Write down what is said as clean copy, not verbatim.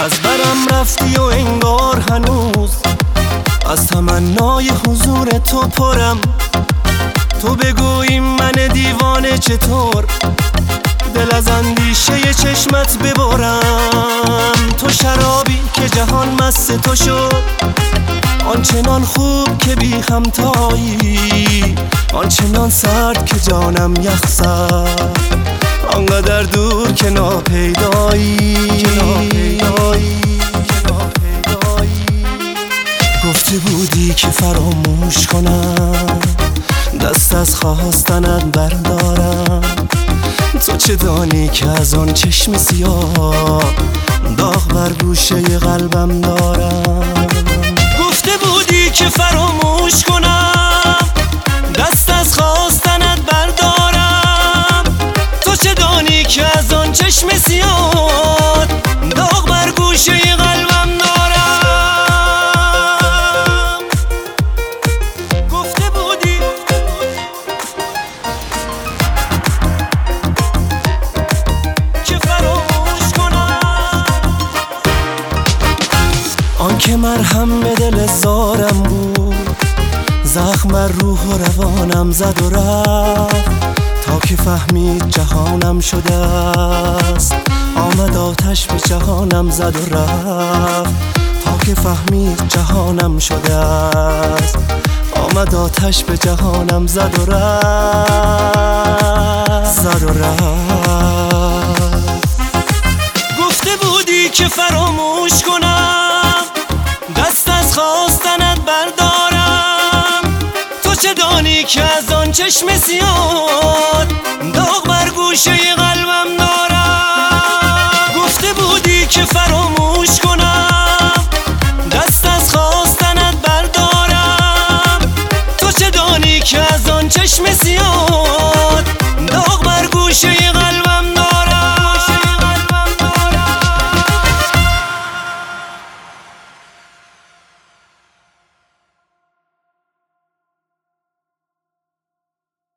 از برم رفتی و انگار هنوز از تمنای حضور تو پرم. تو بگویی من دیوانه چطور دل از اندیشه چشمت ببرم. تو شرابی که جهان مست تو شد، آنچنان خوب که بی همتایی، آنچنان سرد که جانم یخ زد، آنقدر دور که ناپیدایی. گفته بودی که فراموش کنم، دست از خواستنت بردارم. تو چه دانی که از آن چشم سیاه داغ بر گوشه قلبم دارم. گفته بودی که فراموش کنم، دست از خواستنت بردارم. تو چه دانی که از آن چشم سیاه داغ بر گوشه قلبم دارم. گفته بودی که فراموش کنم، آن که مرهم به دل زارم بود، زخم بر روح و روانم زد و رفت، تا که فهمید جهانم شده است. آمد آتش به جهانم زد و رفت، تا که فهمید جهانم شده است. آمد آتش به جهانم زد و رفت. گفته بودی که فراموش کنم، دست از خواستنت بردارم. تو چه دانی که از آن چشم سیاه داغ بر گوشه قلبم دارم. گفته بودی که فراموش کنم، دست از خواستنت بردارم. تو چه دانی که از آن چشم